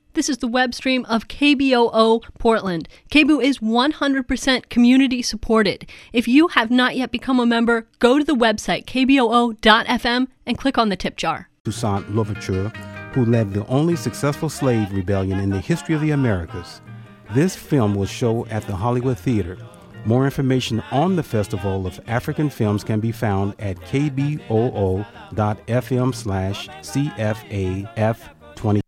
This is the web stream of KBOO Portland. KBOO is 100% community supported. If you have not yet become a member, go to the website kboo.fm and click on the tip jar. Toussaint Louverture, who led the only successful slave rebellion in the history of the Americas. This film will show at the Hollywood Theater. More information on the Festival of African Films can be found at kboo.fm/CFAF20.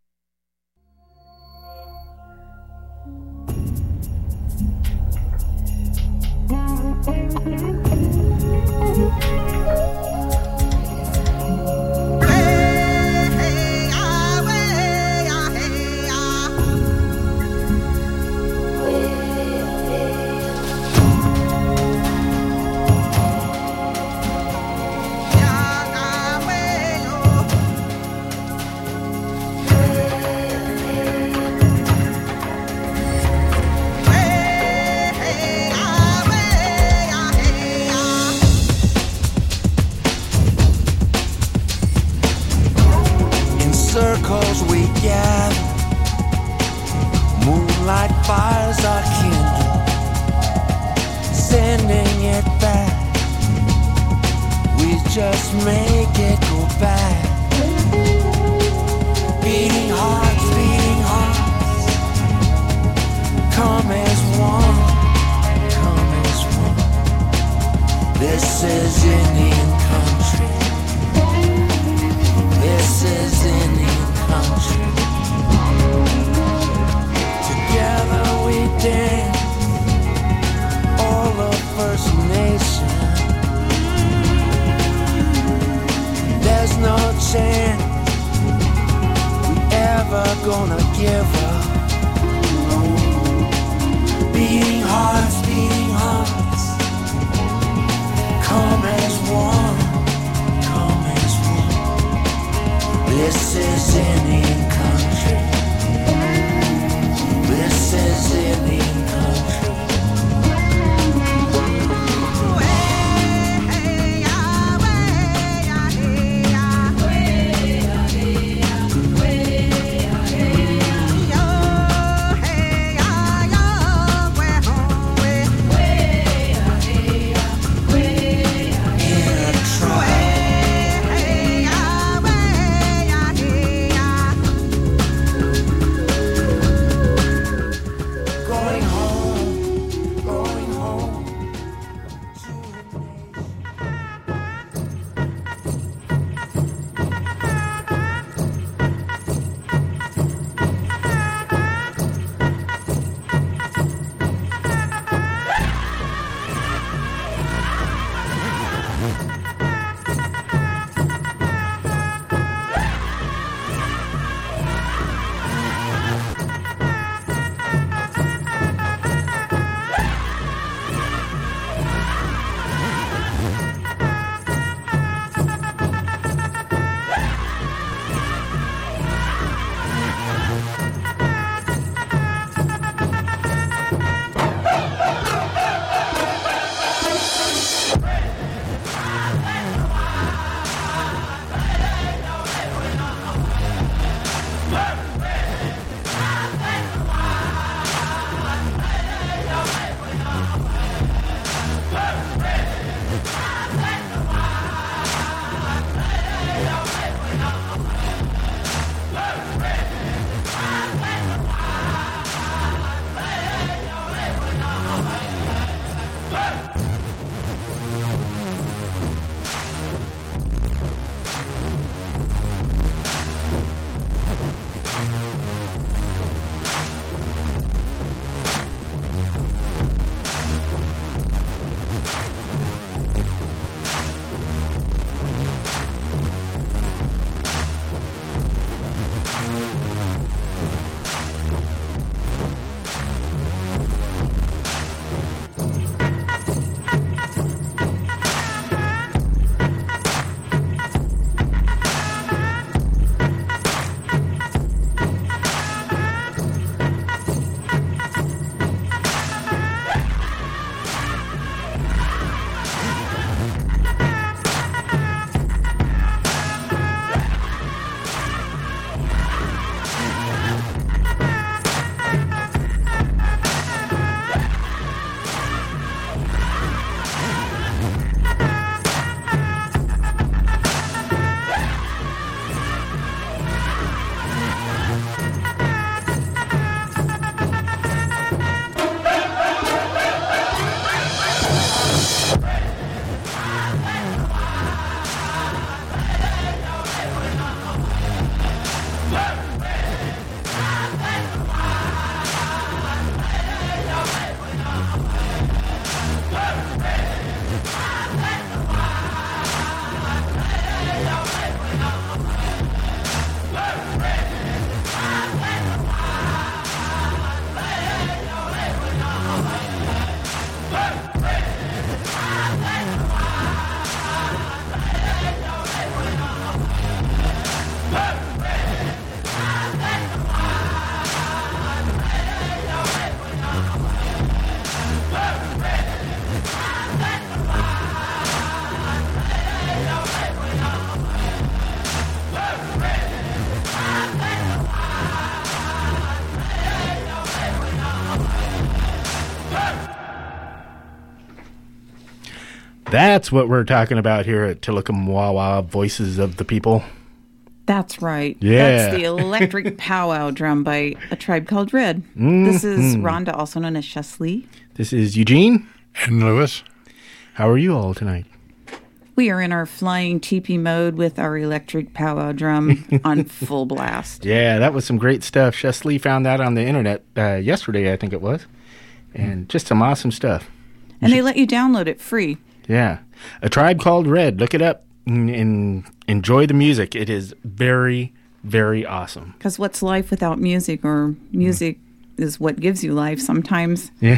That's what we're talking about here at Tillicum-Wawa, Voices of the People. That's right. Yeah. That's the electric powwow drum by A Tribe Called Red. This is Rhonda, also known as Chesley. This is Eugene. And Lewis. How are you all tonight? We are in our flying teepee mode with our electric powwow drum on full blast. Yeah, that was some great stuff. Chesley found that on the internet yesterday, I think it was. And just some awesome stuff. And they let you download it free. Yeah. A Tribe Called Red. Look it up and enjoy the music. It is very, very awesome. Because what's life without music? Or music is what gives you life sometimes. Yeah.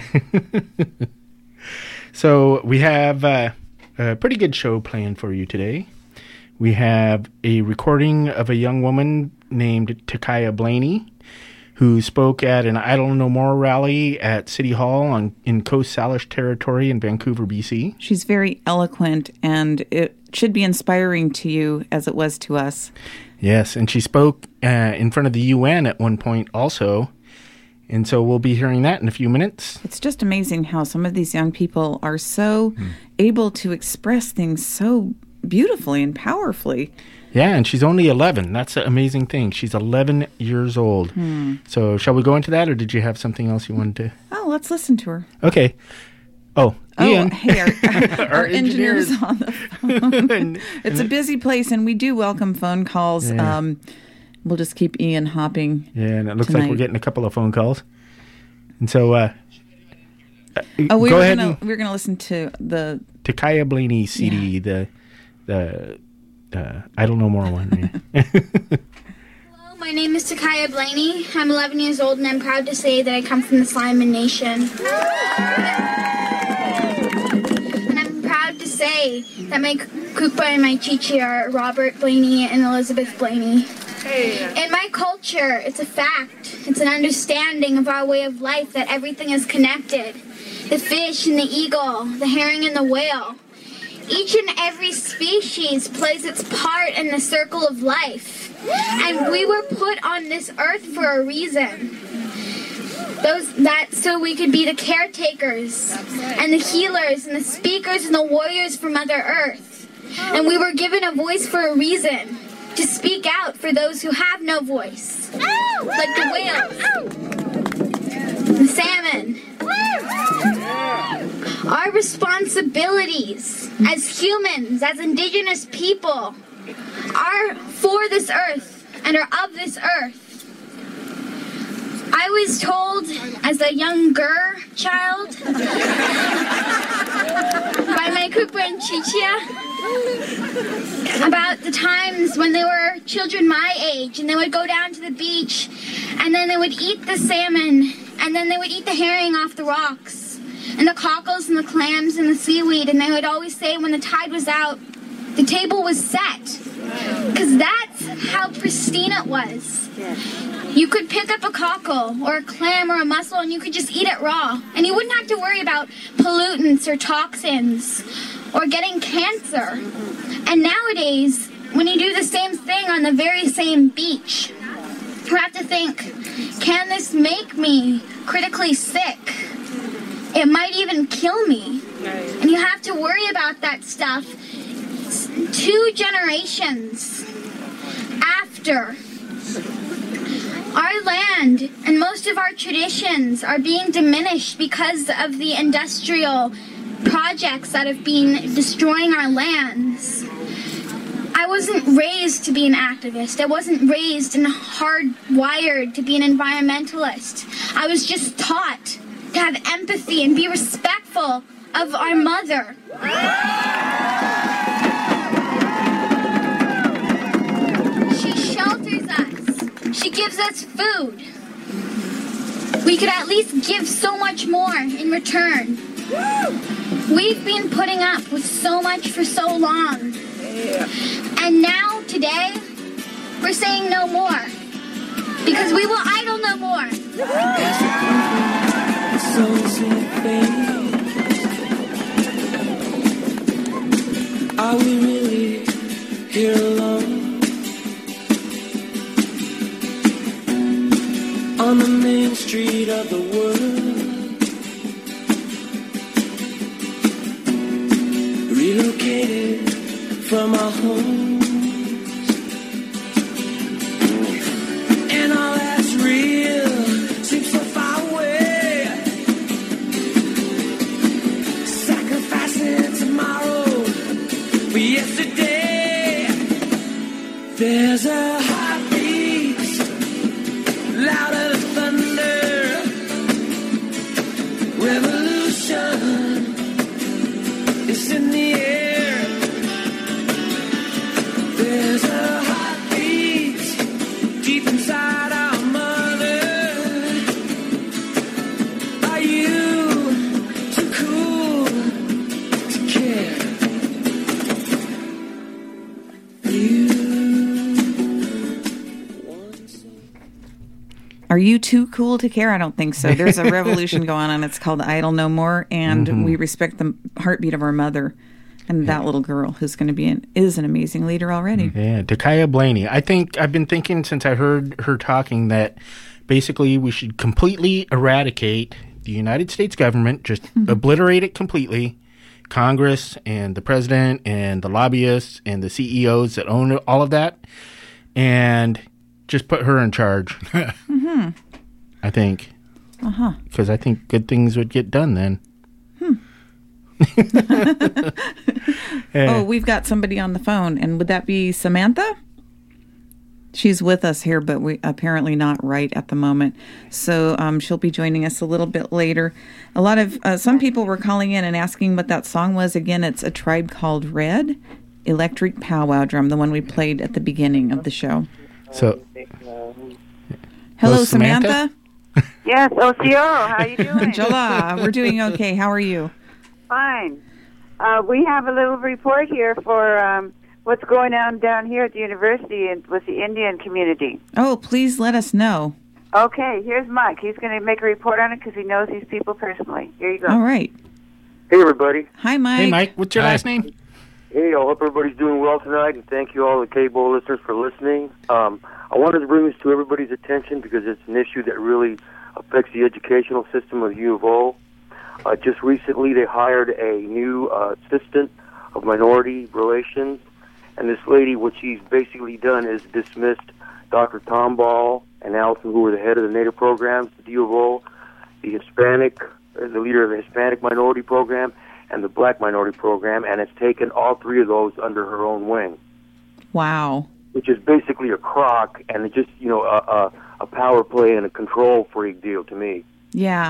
So we have a pretty good show planned for you today. We have a recording of a young woman named Takaya Blaney, who spoke at an Idle No More rally at City Hall in Coast Salish territory in Vancouver, BC. She's very eloquent, and it should be inspiring to you as it was to us. Yes, and she spoke in front of the UN at one point also. And so we'll be hearing that in a few minutes. It's just amazing how some of these young people are so able to express things so beautifully and powerfully. Yeah, and she's only 11. That's an amazing thing. She's 11 years old. So shall we go into that, or did you have something else you wanted to? Oh, let's listen to her. Okay. Oh, Ian. Hey, our engineer's on the phone. It's a busy place, and we do welcome phone calls. Yeah. We'll just keep Ian hopping. Yeah, and it looks tonight. like we're getting a couple of phone calls. And so we go were ahead we're gonna listen to the Takaya Blaney CD, the I don't know more one. Hello, my name is Takaya Blaney. I'm 11 years old, and I'm proud to say that I come from the Sliman Nation. And I'm proud to say that my Kupa and my Chichi are Robert Blaney and Elizabeth Blaney. In my culture, it's a fact. It's an understanding of our way of life that everything is connected. The fish and the eagle, the herring and the whale. Each and every species plays its part in the circle of life. And we were put on this earth for a reason. So we could be the caretakers and the healers and the speakers and the warriors for Mother Earth. And we were given a voice for a reason. To speak out for those who have no voice. Like the whales. The salmon. Our responsibilities as humans, as indigenous people, are for this earth and are of this earth. I was told as a younger child by my Kupa and Chichia about the times when they were children my age, and they would go down to the beach, and then they would eat the salmon, and then they would eat the herring off the rocks, and the cockles and the clams and the seaweed, and they would always say when the tide was out, the table was set, because that's how pristine it was. You could pick up a cockle or a clam or a mussel, and you could just eat it raw, and you wouldn't have to worry about pollutants or toxins or getting cancer. And nowadays, when you do the same thing on the very same beach, you have to think, can this make me critically sick? It might even kill me. And you have to worry about that stuff 2 generations after. Our land and most of our traditions are being diminished because of the industrial projects that have been destroying our lands. I wasn't raised to be an activist. I wasn't raised and hardwired to be an environmentalist. I was just taught to have empathy and be respectful of our mother. She shelters us. She gives us food. We could at least give so much more in return. We've been putting up with so much for so long. And now, today, we're saying no more. Because we will idle no more. Are we really here alone? On the main street of the world, relocated from our homes, and all that's real seems so far away. Sacrificing tomorrow for yesterday. There's a heartbeat louder than thunder. Revolution is in the air. There's a heartbeat deep inside our mother. Are you too cool to care? Are you too cool to care? I don't think so. There's a revolution going on. It's called Idle No More, and we respect the heartbeat of our mother and that little girl who's going to be is an amazing leader already. Yeah, Takaya Blaney. I think I've been thinking since I heard her talking that basically we should completely eradicate the United States government, just obliterate it completely. Congress and the president and the lobbyists and the CEOs that own all of that, and just put her in charge. I think. Because I think good things would get done then. Oh, we've got somebody on the phone, and would that be Samantha? She's with us here, but we apparently not right at the moment. So she'll be joining us a little bit later. A lot of some people were calling in and asking what that song was. Again, it's A Tribe Called Red, Electric Powwow Drum, the one we played at the beginning of the show. So, hello, Samantha. Yes, OCO, how you doing? Jola, we're doing okay. How are you? Fine. We have a little report here for what's going on down here at the university and with the Indian community. Oh, please let us know. Okay, here's Mike. He's going to make a report on it because he knows these people personally. Here you go. All right. Hey, everybody. Hi, Mike. Hey, Mike. What's your last name? Hey, I hope everybody's doing well tonight, and thank you all the K-Bowl listeners for listening. I wanted to bring this to everybody's attention because it's an issue that really affects the educational system of U of O. Just recently, they hired a new assistant of minority relations, and this lady, what she's basically done is dismissed Dr. Tom Ball and Allison, who were the head of the Native programs at U of O, the leader of the Hispanic minority program, and the Black minority program, and has taken all three of those under her own wing. Wow. Which is basically a crock, and it's just, a power play and a control freak deal to me. Yeah.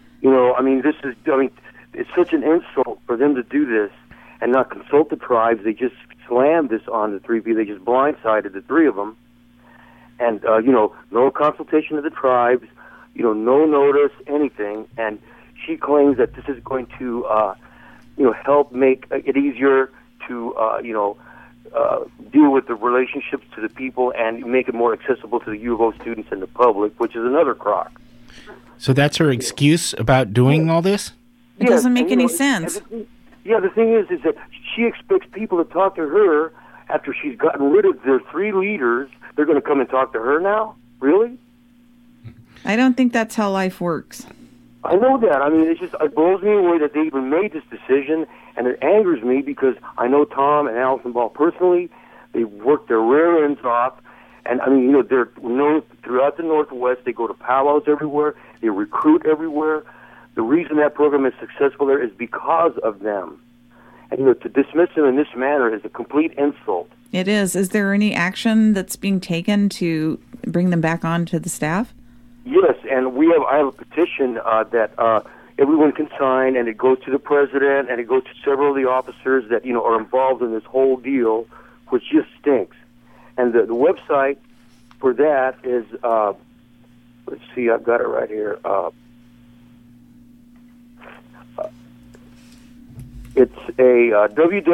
It's such an insult for them to do this and not consult the tribes. They just slammed this on the three people. They just blindsided the three of them. And, no consultation of the tribes, no notice, anything. And she claims that this is going to, help make it easier to, deal with the relationships to the people and make it more accessible to the U of O students and the public, which is another crock. So that's her excuse about doing all this? It doesn't make any sense. The thing is that she expects people to talk to her after she's gotten rid of their three leaders. They're going to come and talk to her now? Really? I don't think that's how life works. I know that. It blows me away that they even made this decision, and it angers me because I know Tom and Allison Ball personally. They work their rear ends off, and they're known throughout the Northwest. They go to powwows everywhere. They recruit everywhere. The reason that program is successful there is because of them. And to dismiss them in this manner is a complete insult. It is. Is there any action that's being taken to bring them back on to the staff? Yes, and I have a petition that everyone can sign, and it goes to the president, and it goes to several of the officers that are involved in this whole deal, which just stinks. And the website for that is, let's see, I've got it right here. It's a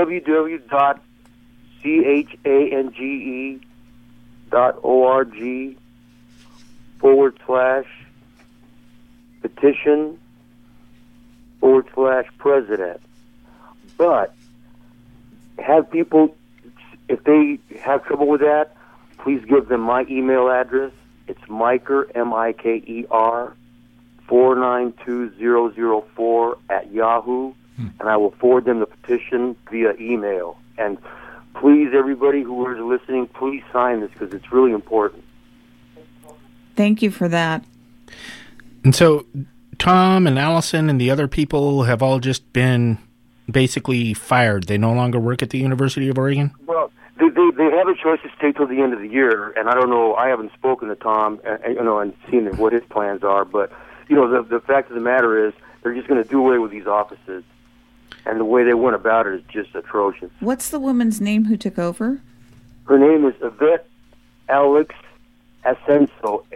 www.change.org/petition/president. But have people, if they have trouble with that, please give them my email address. It's Miker, Miker, 492004 @yahoo.com. and I will forward them the petition via email. And please, everybody who is listening, please sign this because it's really important. Thank you for that. And so Tom and Allison and the other people have all just been basically fired. They no longer work at the University of Oregon? Well, they have a choice to stay till the end of the year, and I don't know. I haven't spoken to Tom, and seen what his plans are. But the fact of the matter is, they're just going to do away with these offices, and the way they went about it is just atrocious. What's the woman's name who took over? Her name is Yvette Alex Ascenso,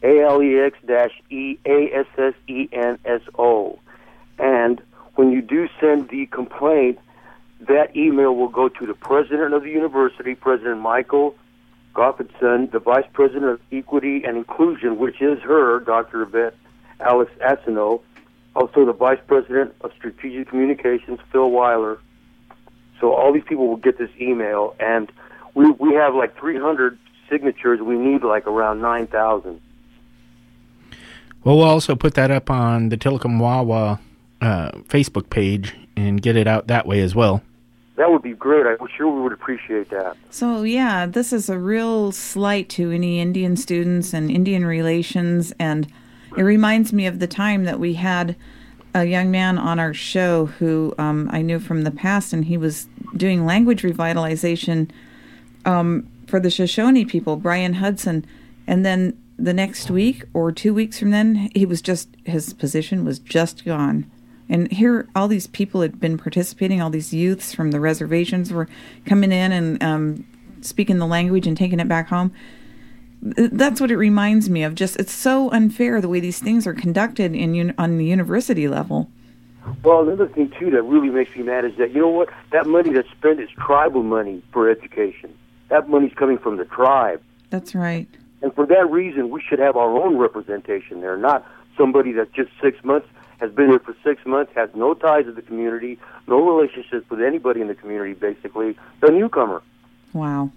ALEX-EASSENSO, and when you do send the complaint, that email will go to the president of the university, President Michael Goffredson, the vice president of equity and inclusion, which is her, Dr. Yvette Alex Asino, also the vice president of strategic communications, Phil Weiler. So all these people will get this email, and we have like 300 signatures. We need like around 9,000. Well, we'll also put that up on the Tillicum-Wawa Facebook page and get it out that way as well. That would be great. I'm sure we would appreciate that. So, yeah, this is a real slight to any Indian students and Indian relations, and it reminds me of the time that we had a young man on our show who I knew from the past, and he was doing language revitalization for the Shoshone people, Brian Hudson, and then the next week or 2 weeks from then, his position was just gone. And here, all these people had been participating, all these youths from the reservations were coming in and speaking the language and taking it back home. That's what it reminds me of. Just, it's so unfair the way these things are conducted on the university level. Well, another thing, too, that really makes me mad is that, you know what? That money that's spent is tribal money for education. That money's coming from the tribe. That's right. And for that reason, we should have our own representation there, not somebody that just 6 months has been here for 6 months, has no ties to the community, no relationships with anybody in the community, basically. The newcomer. Wow.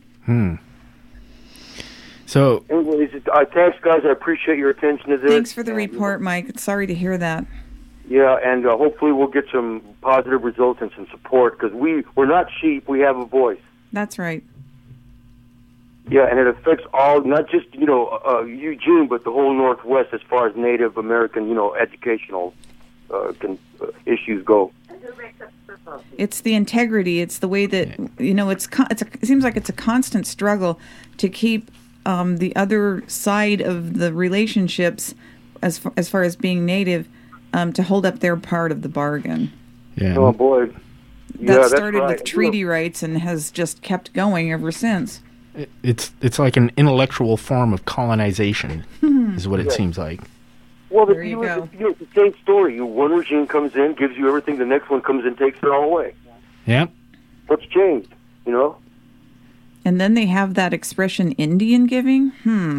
So, anyways, thanks, guys. I appreciate your attention to this. Thanks for the report, Mike. Sorry to hear that. Yeah, and hopefully we'll get some positive results and some support, because we're not sheep. We have a voice. That's right. Yeah, and it affects all, not just, Eugene, but the whole Northwest as far as Native American, educational issues go. It's the integrity. It's the way that, it seems like it's a constant struggle to keep the other side of the relationships, as far as being Native, to hold up their part of the bargain. Yeah. Oh, boy. That started with treaty rights and has just kept going ever since. It's like an intellectual form of colonization, is what it seems like. Well, there you go. It's the same story. One regime comes in, gives you everything. The next one comes in, takes it all away. Yep. What's changed? And then they have that expression, Indian giving.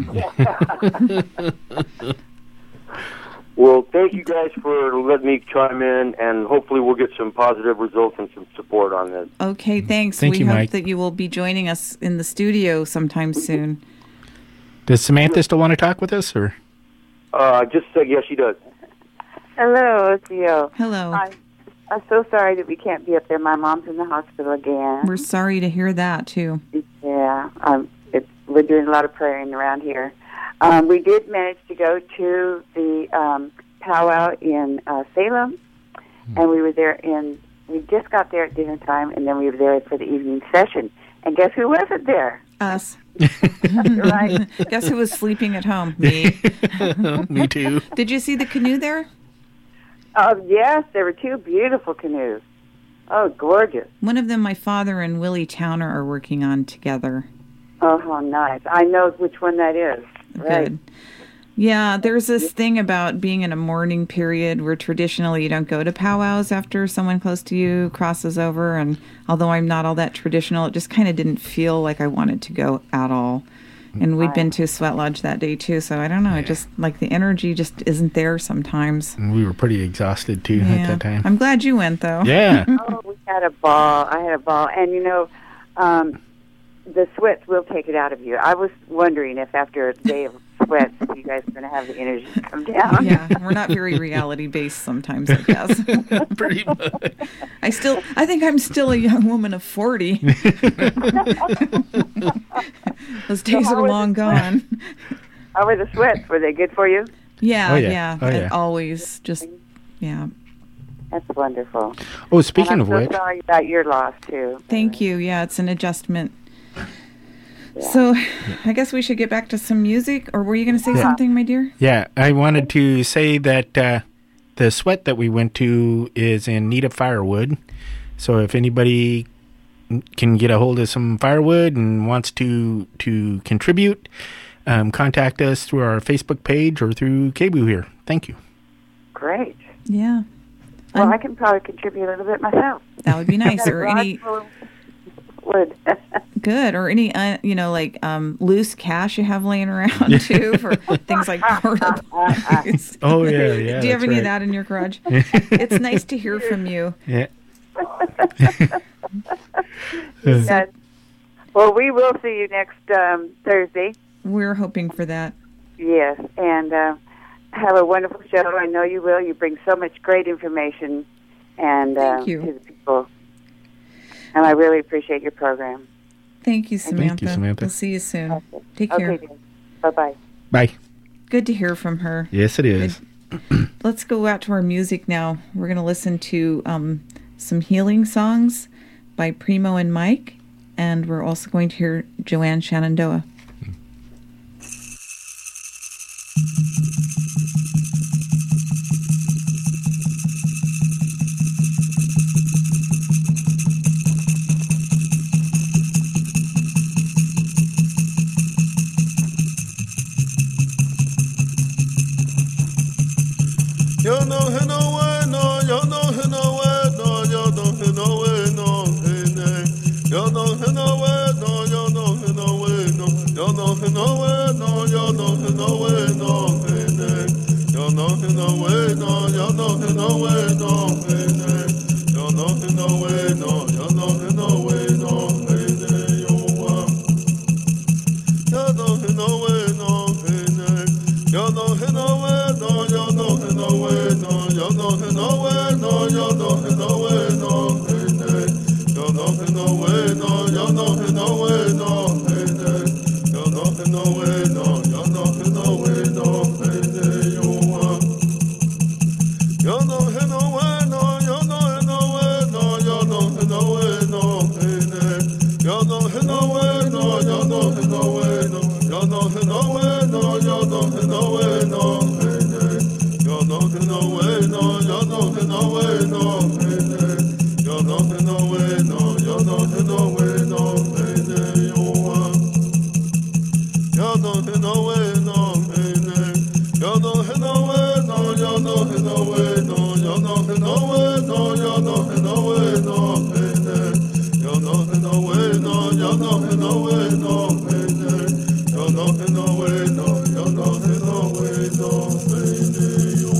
Well, thank you guys for letting me chime in, and hopefully we'll get some positive results and some support on this. Okay, thanks. Thank you, we hope Mike. that you will be joining us in the studio sometime soon. Does Samantha still want to talk with us, or? Just said yes, she does. Hello, it's Theo. Hello. I'm so sorry that we can't be up there. My mom's in the hospital again. We're sorry to hear that, too. Yeah, we're doing a lot of praying around here. We did manage to go to the powwow in Salem, and we were there we just got there at dinner time, and then we were there for the evening session. And guess who wasn't there? Us. Right. Guess who was sleeping at home? Me. Me too. Did you see the canoe there? Yes, there were two beautiful canoes. Oh, gorgeous. One of them my father and Willie Towner are working on together. Oh, how nice. I know which one that is. Right. Good. Yeah, there's this thing about being in a mourning period where traditionally you don't go to powwows after someone close to you crosses over. And although I'm not all that traditional, it just kind of didn't feel like I wanted to go at all. And we'd been to Sweat Lodge that day, too. So I don't know. It just, like, the energy just isn't there sometimes. And we were pretty exhausted, too, at that time. I'm glad you went, though. Yeah. Oh, we had a ball. I had a ball. And, the sweats will take it out of you. I was wondering if after a day of sweats if you guys are going to have the energy to come down. Yeah, we're not very reality based sometimes, I guess. Pretty much. I think I'm still a young woman of 40. Those days are long gone. How were the sweats? Were they good for you? Yeah, Oh, yeah. yeah. Oh, yeah. And always just, yeah. That's wonderful. Oh, speaking and of I'm which, so sorry about your loss, too. Thank you. Yeah, it's an adjustment. So I guess we should get back to some music. Or were you going to say something, my dear? yeah, I wanted to say that the sweat that we went to is in need of firewood. So if anybody can get a hold of some firewood and wants to contribute, contact us through our Facebook page or through KBOO here. Thank you. Great. Yeah. Well, I can probably contribute a little bit myself. That would be nice. Or any wood. good, or any loose cash you have laying around too for things like porta potties. Oh yeah. Do you have any of right. that in your garage? It's nice to hear from you. Yeah. Yes. Well, we will see you next Thursday. We're hoping for that. Yes, and have a wonderful show. I know you will. You bring so much great information and Thank you. to the people. And I really appreciate your program. Thank you, Samantha. Thank you, Samantha. We'll see you soon. Take care. Okay, bye-bye. Bye. Good to hear from her. Yes, it is. Let's go out to our music now. We're going to listen to some healing songs by Primo and Mike, and we're also going to hear Joanne Shenandoah. You know, hey, no way, no, you know, hey, no way, no, you know, hey, no way, no, hey, nay. You know, hey, no way, no, you know, hey, no way, no, you know, hey, no way, no, you know, hey, no way, no, hey, nay. You know, hey, no way, no, you know, hey, no way, no, hey, nay. You know, hey, no way, no, you know, hey, no way, no, hey, nay. You know, hey, no way, no, hey, nay. You know, hey, no way, no, you know, hey, no way, no, you know, hey, no way, no, you know, hey, no way, no, hey, nay. You know, hey, no way, no, you know, hey, no way, no, hey, nay. You know, hey, no way, no, you know, hey, no way, no, hey, nay. You know, hey, no way, no, you know, hey, no way, no, you know, hey, no way, no, hey, nay. You know, hey, no way, no, you know, hey, no way, no, you know, hey, no way, no, you know, hey, no way, no, hey, nay. You know, hey, no way, no, you know, hey, no way, no, hey, nay. You know, hey, no way, no, you know, hey, no way, no, hey, nay. You know, hey, no way, no, hey, nay. You know, hey, no way, no, you know, hey, no way, no, you know, hey, no way, no, you know, hey, no way, no, hey, nay. You know, hey, no way, no, you know, hey, no way, no, hey, nay. You know, hey, no way, no, you know, hey, no way, no, hey, nay. You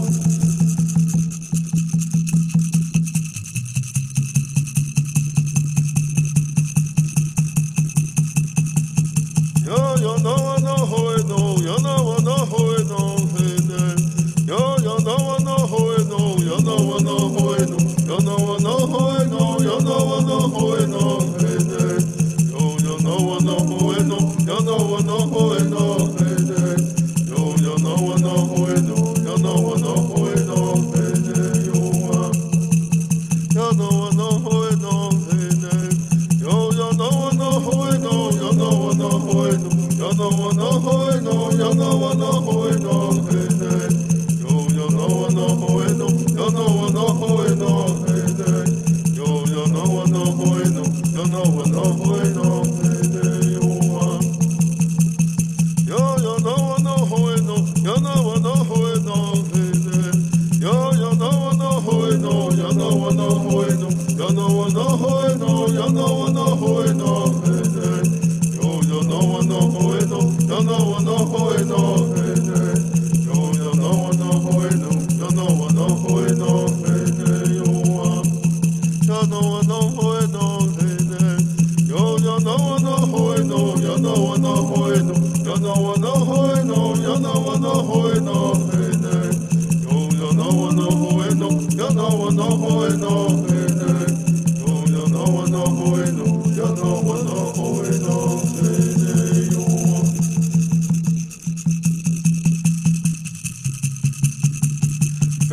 Yo, yo, no, no, ho, no, yo, no, no, ho, no, hey, nay. Yo, yo, no, no,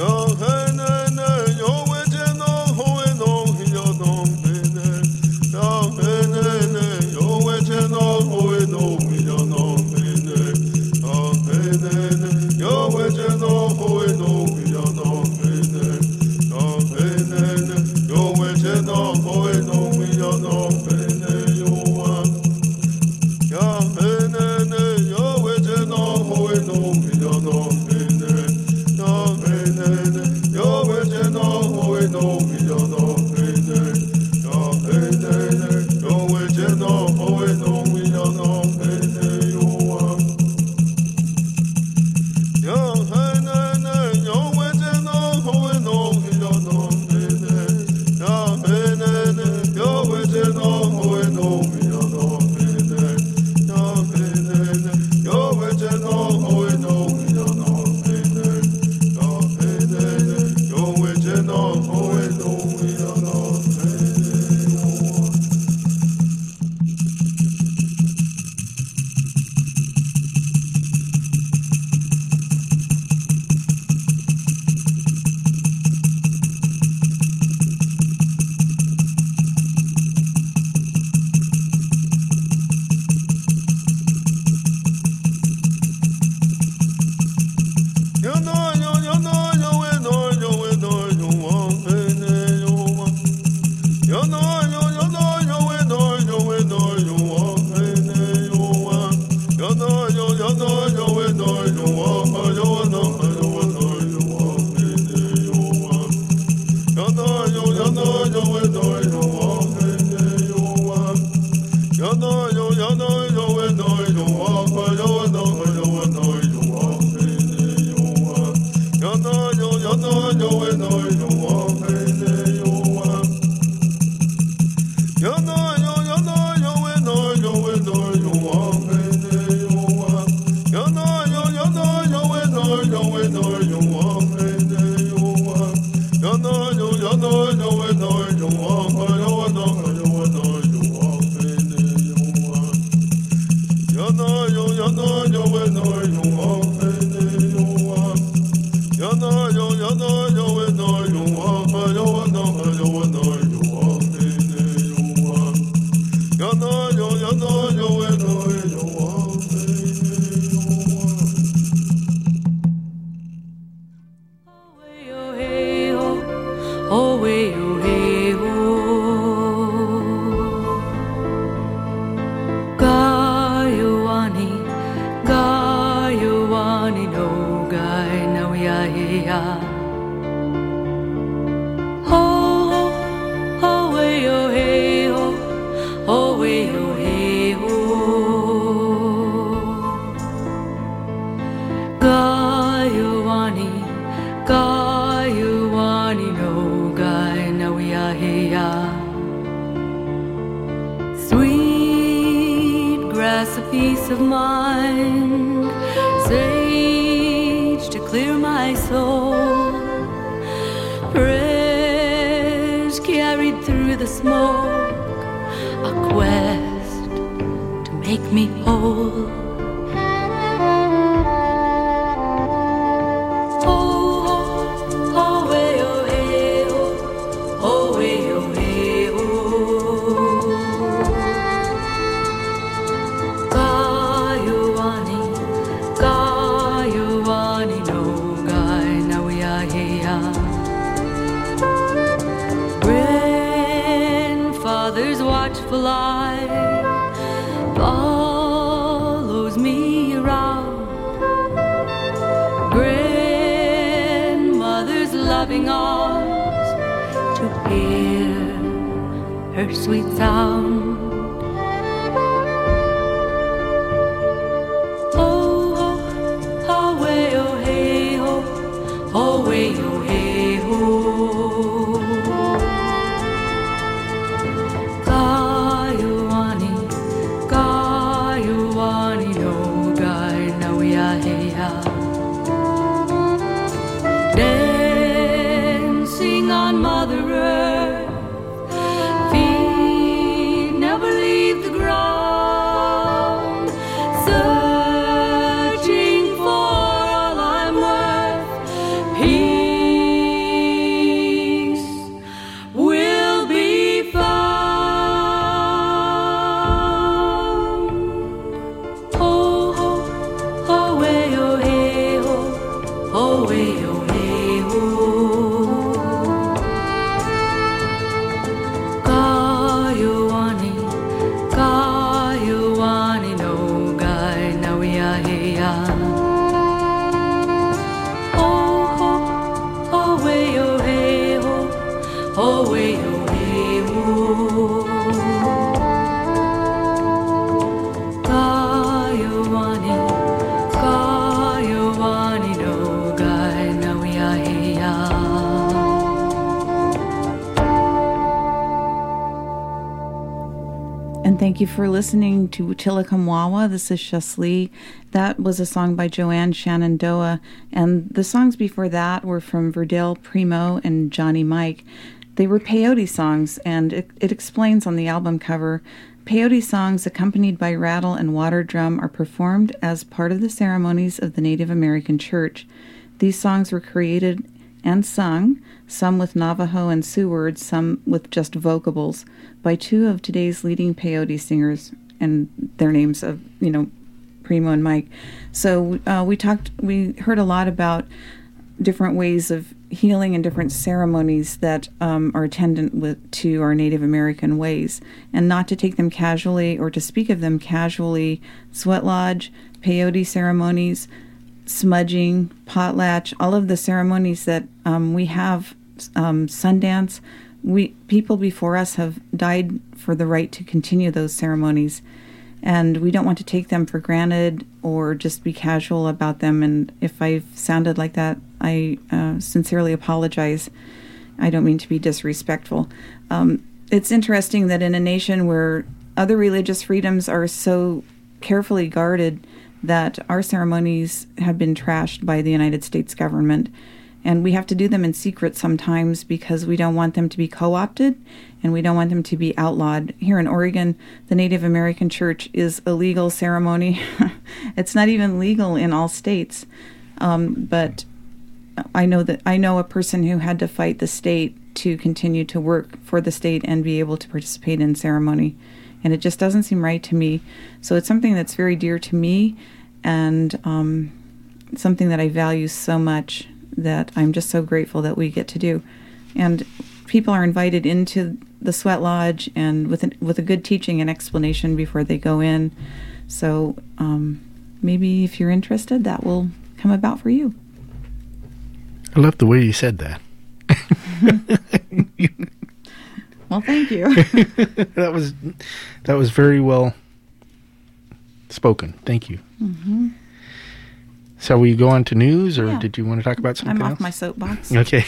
Peace. oh hey, oh hey, oh. Kayawani no gai na we are hey ya. Oh hey, oh hey, oh hey, oh hey, oh. Kayawani no gai na we are hey ya. And thank you for listening to Chilikamwawa. This is Shaslee. That was a song by Joanne Shenandoah. And the songs before that were from Verdell Primo and Johnny Mike. They were peyote songs, and it explains on the album cover. Peyote songs accompanied by rattle and water drum are performed as part of the ceremonies of the Native American Church. These songs were created and sung, some with Navajo and Sioux words, some with just vocables, by two of today's leading peyote singers, and their names of, Primo and Mike. So we heard a lot about different ways of healing and different ceremonies that are attendant to our Native American ways, and not to take them casually or to speak of them casually. Sweat lodge, peyote ceremonies, smudging, potlatch, all of the ceremonies that we have, Sundance, people before us have died for the right to continue those ceremonies, and we don't want to take them for granted or just be casual about them. And if I've sounded like that, I sincerely apologize. I don't mean to be disrespectful. It's interesting that in a nation where other religious freedoms are so carefully guarded, that our ceremonies have been trashed by the United States government. And we have to do them in secret sometimes because we don't want them to be co-opted and we don't want them to be outlawed. Here in Oregon, the Native American Church is a legal ceremony. It's not even legal in all states. But I know a person who had to fight the state to continue to work for the state and be able to participate in ceremony. And it just doesn't seem right to me. So it's something that's very dear to me, and something that I value so much, that I'm just so grateful that we get to do. And people are invited into the Sweat Lodge, and with a good teaching and explanation before they go in. So maybe if you're interested, that will come about for you. I love the way you said that. Well, thank you. That was very well spoken. Thank you. Mm-hmm. So we go on to news, or Yeah. did you want to talk about something I'm else? off my soapbox. Okay.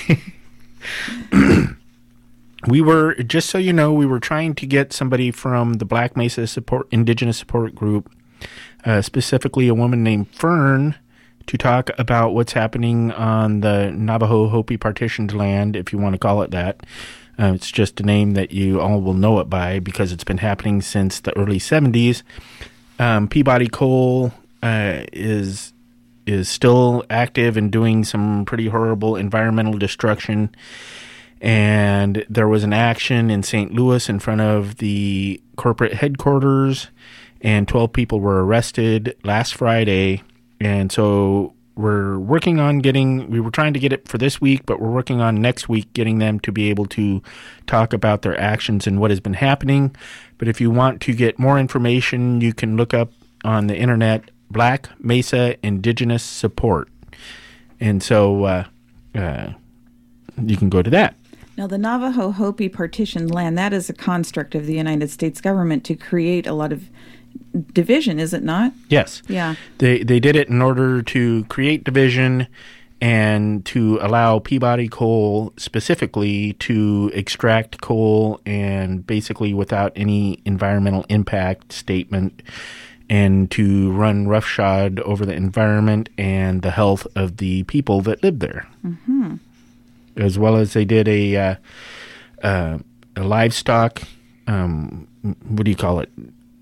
We were, just so you know, we were trying to get somebody from the Black Mesa Indigenous Support Group, specifically a woman named Fern, to talk about what's happening on the Navajo Hopi partitioned land, if you want to call it that. It's just a name that you all will know it by because it's been happening since the early 70s. Peabody Coal is still active and doing some pretty horrible environmental destruction. And there was an action in St. Louis in front of the corporate headquarters, and 12 people were arrested last Friday. And so we're working on we were trying to get it for this week, but we're working on next week getting them to be able to talk about their actions and what has been happening. But if you want to get more information, you can look up on the internet Black Mesa Indigenous Support. And so you can go to that. Now, the Navajo Hopi partitioned land, that is a construct of the United States government to create a lot of division, is it not? Yes. Yeah. They did it in order to create division and to allow Peabody Coal specifically to extract coal, and basically without any environmental impact statement, and to run roughshod over the environment and the health of the people that live there. Mm-hmm. As well as they did a livestock, what do you call it?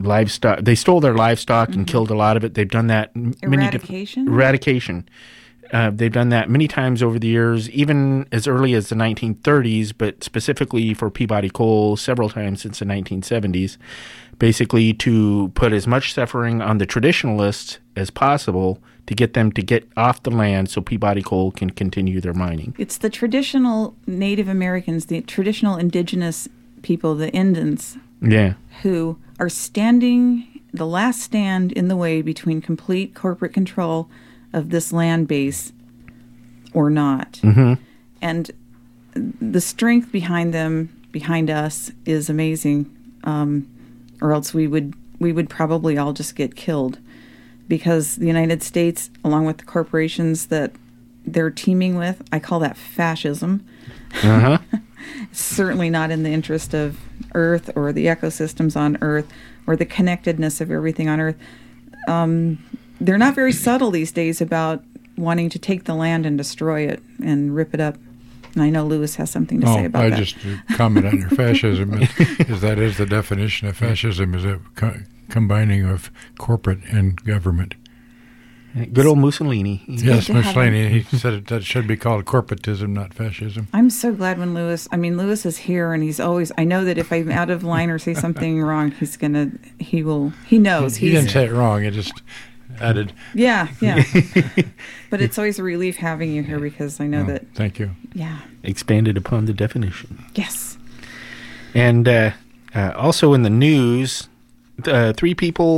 Livestock. They stole their livestock and killed a lot of it. They've done that. Eradication? Eradication. they've done that many times over the years, even as early as the 1930s, but specifically for Peabody Coal several times since the 1970s, basically to put as much suffering on the traditionalists as possible to get them to get off the land so Peabody Coal can continue their mining. It's the traditional Native Americans, the traditional indigenous people, the Indians, who are standing the last stand in the way between complete corporate control of this land base or not. Mm-hmm. And the strength behind them, behind us, is amazing. Or else we would probably all just get killed, because the United States, along with the corporations that they're teaming with, I call that fascism. Uh-huh. Certainly not in the interest of Earth or the ecosystems on Earth or the connectedness of everything on Earth. They're not very subtle these days about wanting to take the land and destroy it and rip it up. And I know Lewis has something to say about that. Just comment on your fascism. That is the definition of fascism, is a combining of corporate and government. Good old Mussolini. Yes, Mussolini. He said that should be called corporatism, not fascism. I'm so glad when Lewis is here, and he's always, I know that if I'm out of line or say something wrong, he knows. He didn't say it wrong, he just added. Yeah. But it's always a relief having you here, because I know that. Thank you. Yeah. Expanded upon the definition. Yes. And also in the news, three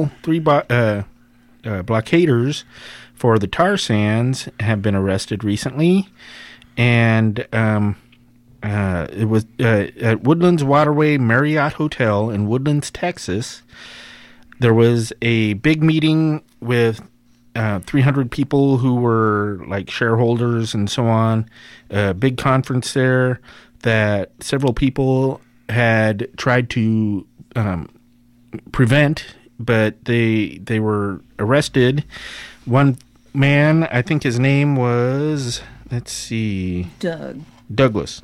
blockaders for the tar sands have been arrested recently, and it was at Woodlands Waterway Marriott Hotel in Woodlands, Texas. There was a big meeting with 300 people who were like shareholders and so on. A big conference there that several people had tried to prevent, but they were arrested. One man, I think his name was, Douglas.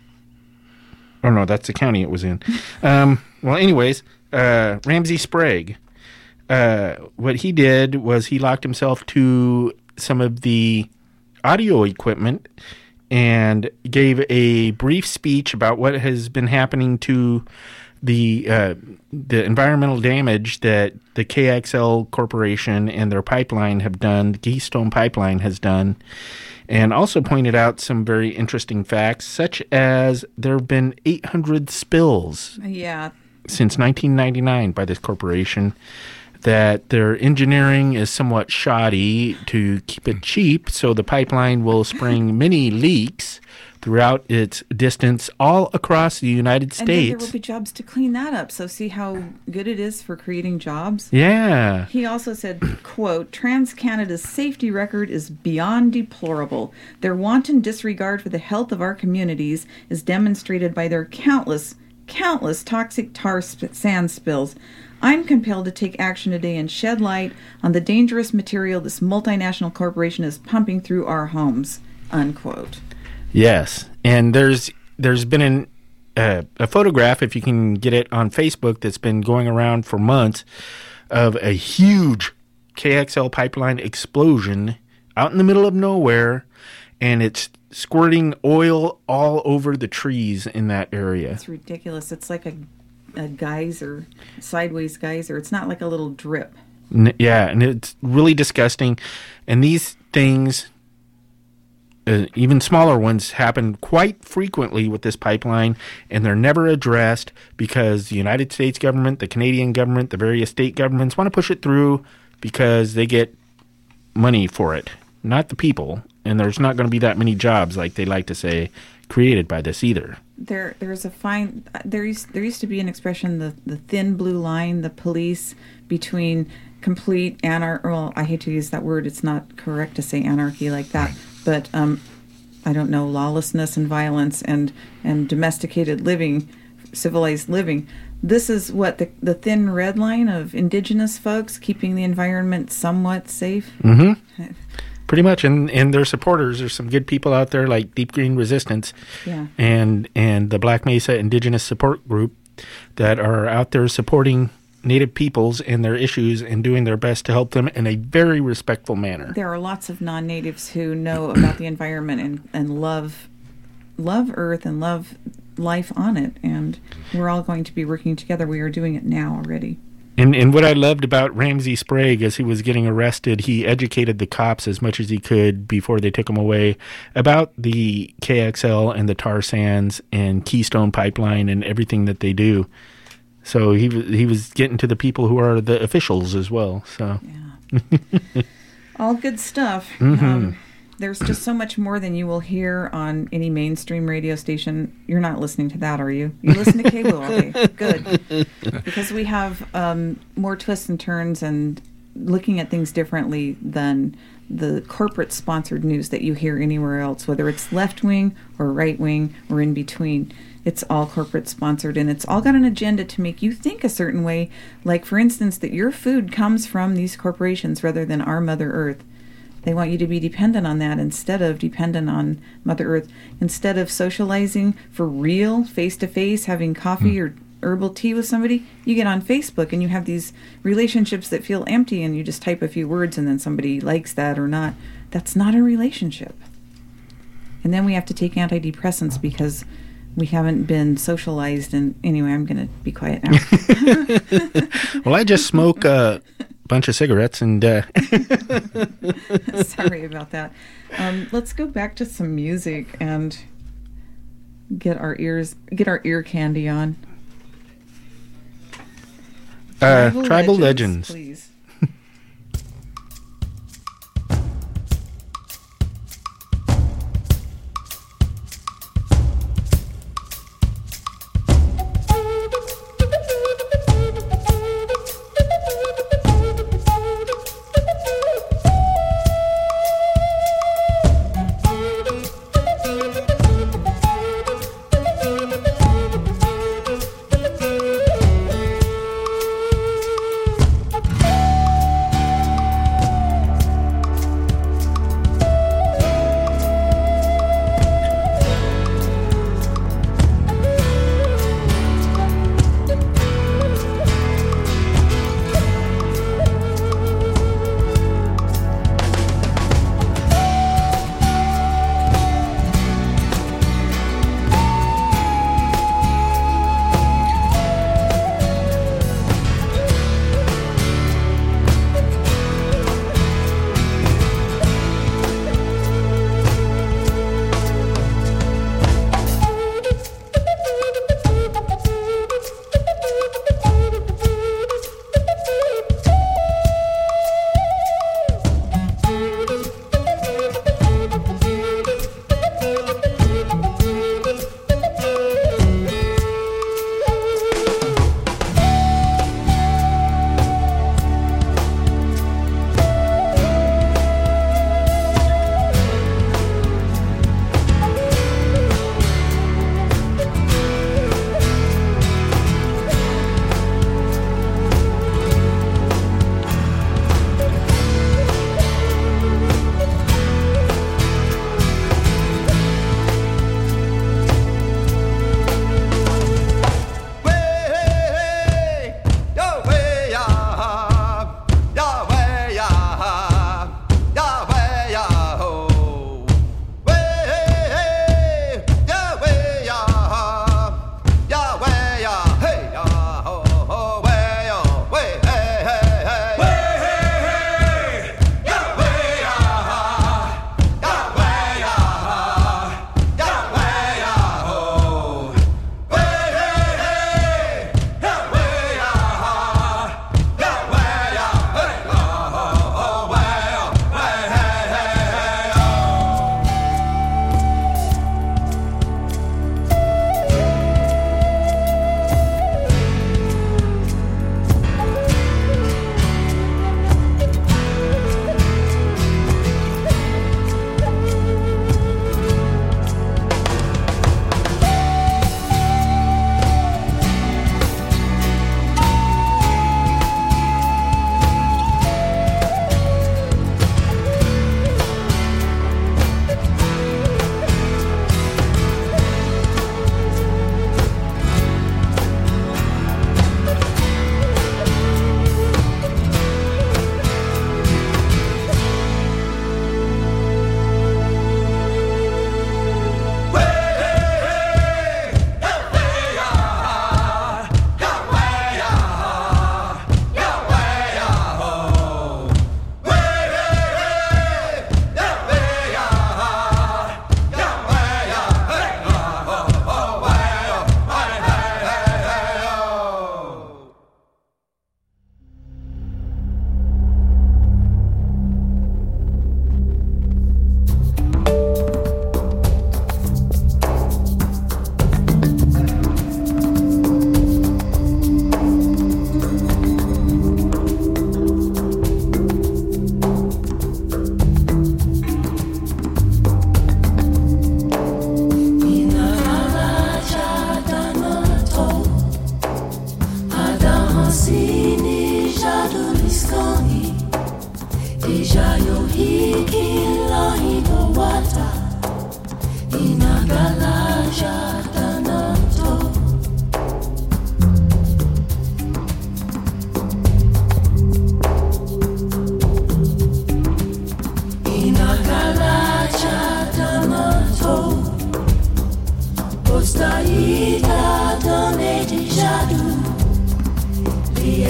Oh, no, that's the county it was in. Well, anyways, Ramsey Sprague. What he did was he locked himself to some of the audio equipment and gave a brief speech about what has been happening to the environmental damage that the KXL Corporation and their pipeline have done, the Keystone Pipeline has done, and also pointed out some very interesting facts, such as there have been 800 spills since 1999 by this corporation, that their engineering is somewhat shoddy to keep it cheap, so the pipeline will spring many leaks throughout its distance all across the United States. And then there will be jobs to clean that up. So see how good it is for creating jobs? Yeah. He also said, quote, TransCanada's safety record is beyond deplorable. Their wanton disregard for the health of our communities is demonstrated by their countless toxic tar sand spills. I'm compelled to take action today and shed light on the dangerous material this multinational corporation is pumping through our homes, unquote. Yes, and there's been a photograph, if you can get it on Facebook, that's been going around for months, of a huge KXL pipeline explosion out in the middle of nowhere, and it's squirting oil all over the trees in that area. It's ridiculous. It's like a geyser, sideways geyser. It's not like a little drip. Yeah, and it's really disgusting. And these things, even smaller ones, happen quite frequently with this pipeline, and they're never addressed because the United States government, the Canadian government, the various state governments want to push it through because they get money for it, not the people. And there's not going to be that many jobs, like they like to say, created by this either. There used to be an expression, the thin blue line, the police between complete anarchy. Well, I hate to use that word. It's not correct to say anarchy like that. But I don't know, lawlessness and violence and domesticated living, civilized living. This is what the thin red line of indigenous folks keeping the environment somewhat safe. Mm-hmm. Pretty much, and their supporters. There's some good people out there like Deep Green Resistance, and the Black Mesa Indigenous Support Group that are out there supporting Native peoples and their issues and doing their best to help them in a very respectful manner. There are lots of non-natives who know about the environment and love Earth and love life on it, and we're all going to be working together. We are doing it now already. And what I loved about Ramsey Sprague as he was getting arrested, he educated the cops as much as he could before they took him away about the KXL and the tar sands and Keystone Pipeline and everything that they do. So he was getting to the people who are the officials as well. So yeah. All good stuff. Mm-hmm. There's just so much more than you will hear on any mainstream radio station. You're not listening to that, are you? You listen to KBOO all day. Good. Because we have more twists and turns and looking at things differently than the corporate-sponsored news that you hear anywhere else, whether it's left-wing or right-wing or in between. It's all corporate-sponsored, and it's all got an agenda to make you think a certain way, like, for instance, that your food comes from these corporations rather than our Mother Earth. They want you to be dependent on that instead of dependent on Mother Earth. Instead of socializing for real, face-to-face, having coffee or herbal tea with somebody, you get on Facebook and you have these relationships that feel empty and you just type a few words and then somebody likes that or not. That's not a relationship. And then we have to take antidepressants because we haven't been socialized. And anyway, I'm going to be quiet now. Well, I just smoke a bunch of cigarettes and sorry about that. Let's go back to some music and get our ear candy on. Tribal Legends. Please.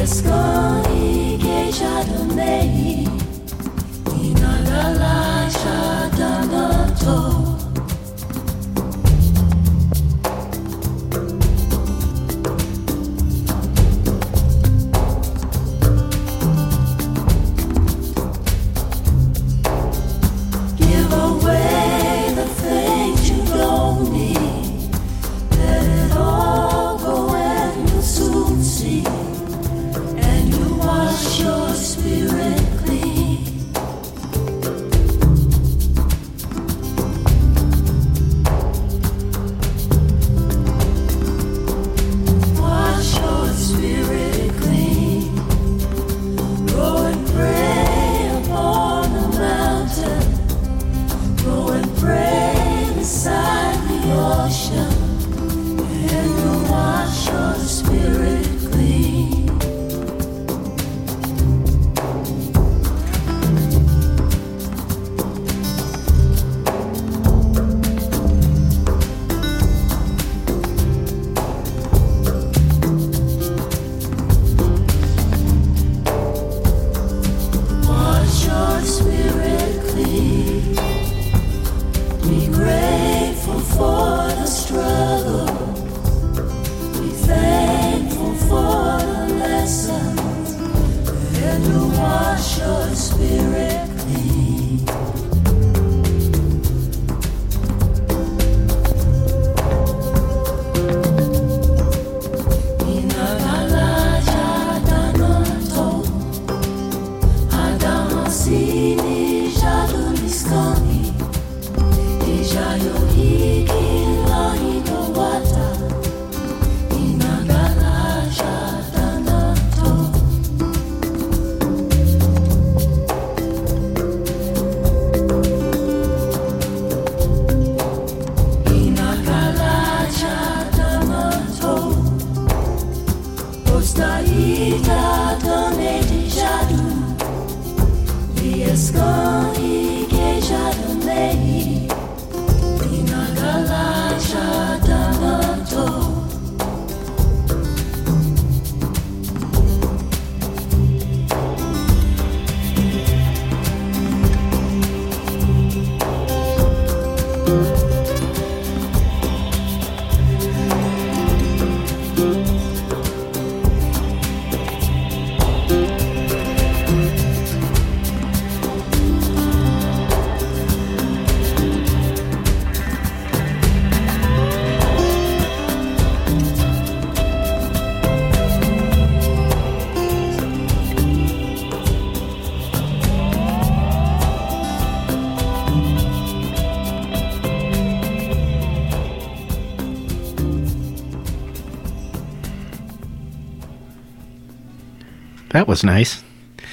That was nice.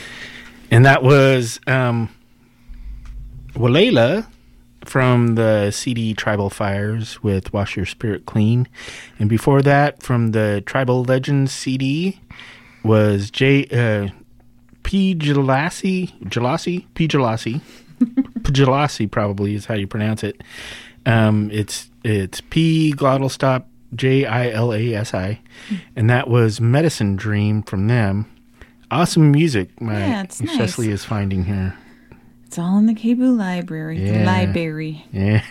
And that was Walela from the CD Tribal Fires with Wash Your Spirit Clean. And before that, from the Tribal Legends CD, was P. Jalasi. Jalasi probably is how you pronounce it. It's P. glottal stop Jilasi. And that was Medicine Dream from them. Awesome music. It's nice. Cecily is finding here. It's all in the KBOO library. Yeah. The library. Yeah.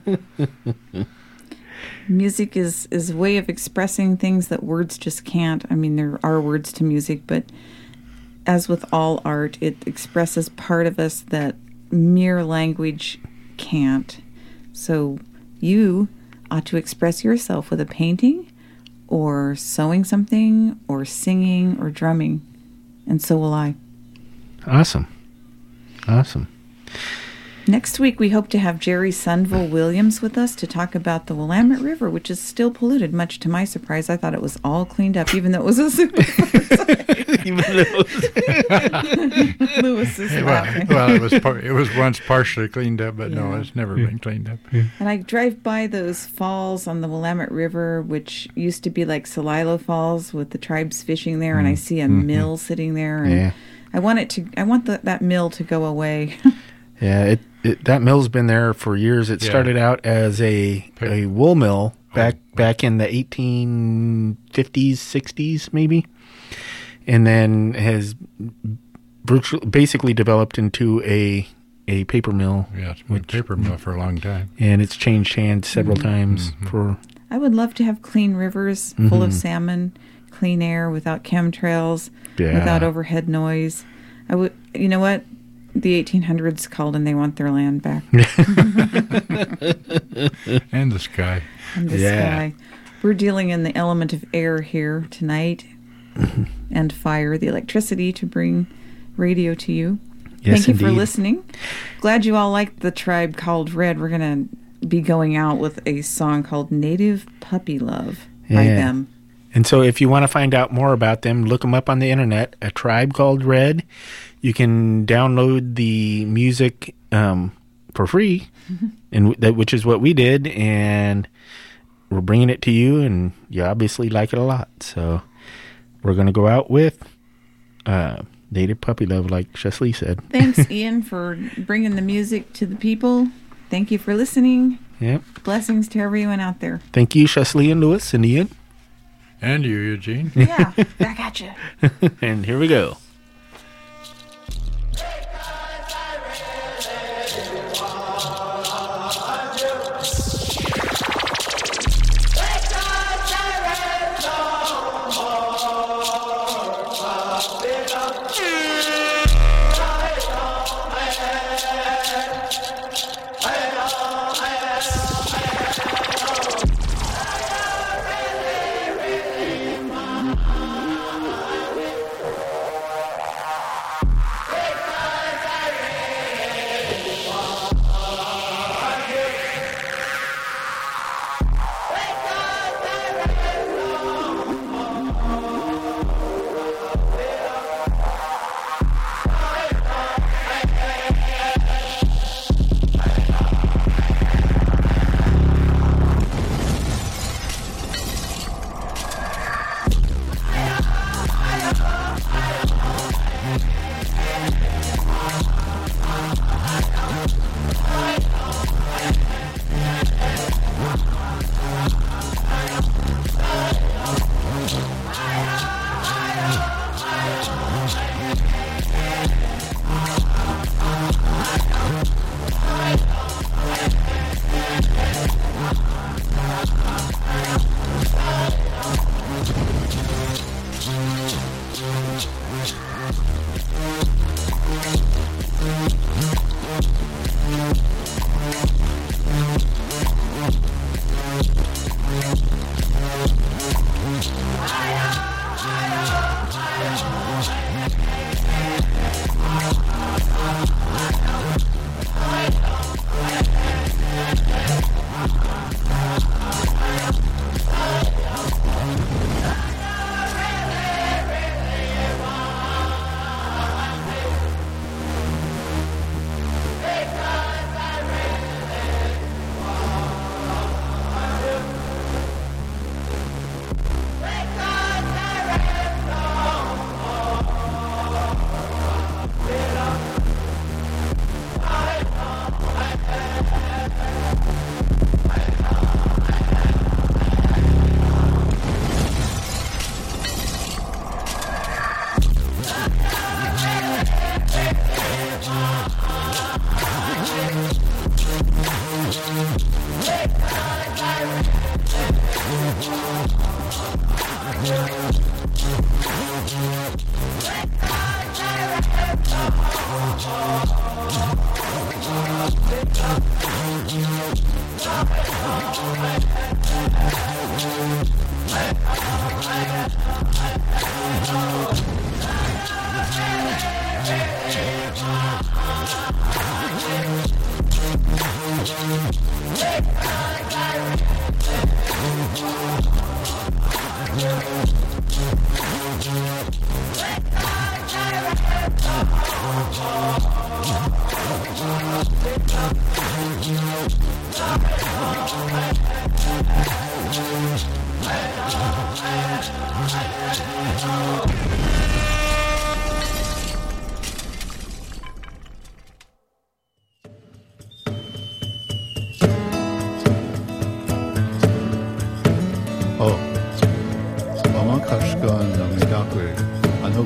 Music is a way of expressing things that words just can't. I mean, there are words to music, but as with all art, it expresses part of us that mere language can't. So you ought to express yourself with a painting or sewing something or singing or drumming. And so will I. Awesome. Next week, we hope to have Jerry Sunville Williams with us to talk about the Willamette River, which is still polluted, much to my surprise. I thought it was all cleaned up, even though it was a super Lewis is laughing. Well, it was once partially cleaned up, but no, it's never been cleaned up. Yeah. And I drive by those falls on the Willamette River, which used to be like Celilo Falls with the tribes fishing there, and I see a mill sitting there. And I want that mill to go away. Yeah, that mill's been there for years. It started out as a wool mill back in the 1850s, 60s maybe. and then has basically developed into a paper mill. Yeah, it's been a paper mill for a long time. And it's changed hands several times for... I would love to have clean rivers full of salmon, clean air without chemtrails, without overhead noise. I would, you know what? The 1800s called and they want their land back. And the sky. And the sky. We're dealing in the element of air here tonight and fire, the electricity to bring radio to you. Yes, Thank you indeed. for listening. Glad you all liked The Tribe Called Red. We're going to be going out with a song called Native Puppy Love by them. And so if you want to find out more about them, look them up on the internet, A Tribe Called Red. You can download the music for free, and which is what we did, and we're bringing it to you, and you obviously like it a lot. So we're going to go out with Native Puppy Love, like Chesley said. Thanks, Ian, for bringing the music to the people. Thank you for listening. Yep. Blessings to everyone out there. Thank you, Chesley and Lewis and Ian. And you, Eugene. Yeah, back at you. And here we go.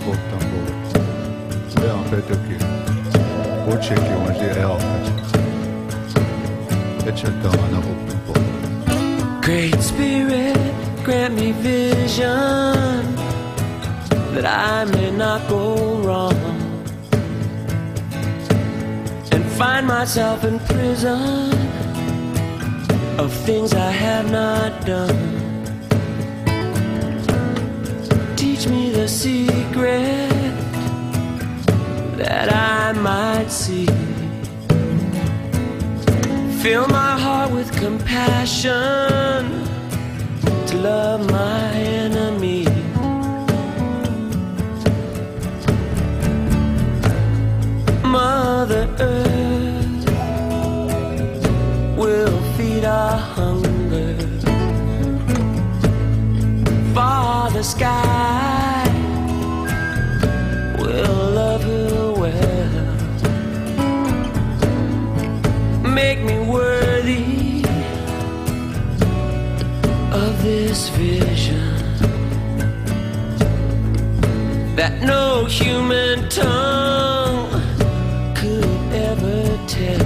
botambo. Lea petaki. Ocheki wanzi elka. Echadana otambo. Great Spirit, grant me vision that I may not go wrong and find myself in prison of things I have not done. Teach me the secret that I might see. Fill my heart with compassion to love my enemy. Mother Earth will feed our hunger. Father Sky will love her well. Make me worthy of this vision that no human tongue could ever tell.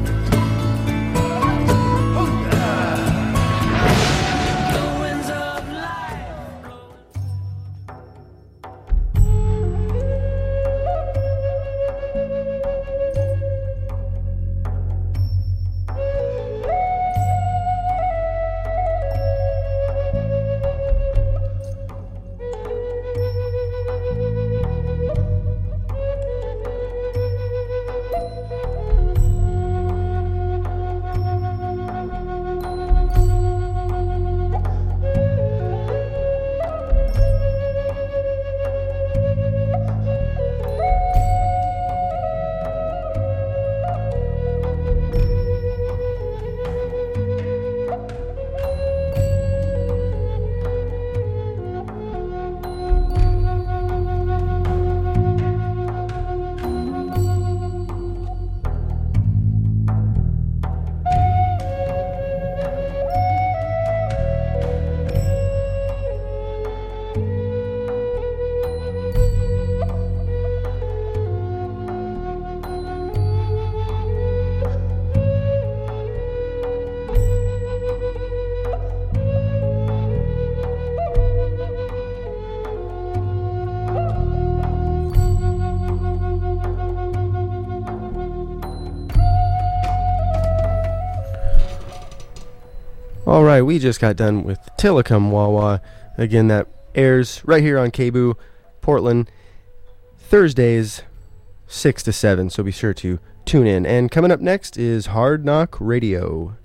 All right, we just got done with Tillicum Wawa. Again, that airs right here on KBOO Portland, Thursdays, 6 to 7, so be sure to tune in. And coming up next is Hard Knock Radio.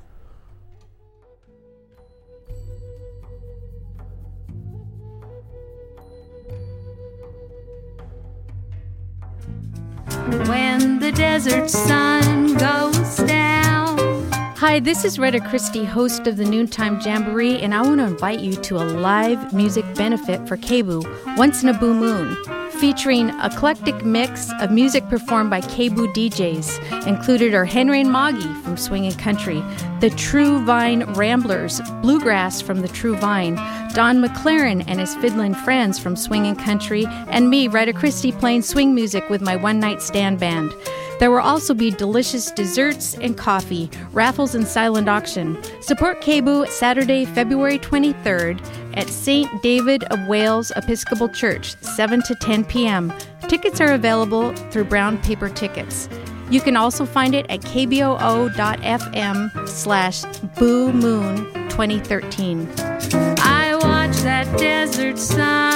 When the desert sun goes down. Hi, this is Retta Christie, host of the Noontime Jamboree, and I want to invite you to a live music benefit for KBOO, Once in a Blue Moon, featuring an eclectic mix of music performed by KBOO DJs. Included are Henry and Moggy from Swingin' Country, the True Vine Ramblers, Bluegrass from the True Vine, Don McLaren and his fiddlin' friends from Swingin' Country, and me, Retta Christie, playing swing music with my one-night stand band. There will also be delicious desserts and coffee, raffles, and silent auction. Support KBOO Saturday, February 23rd at St. David of Wales Episcopal Church, 7 to 10 p.m. Tickets are available through Brown Paper Tickets. You can also find it at kboo.fm/Boo Moon 2013. I watch that desert sun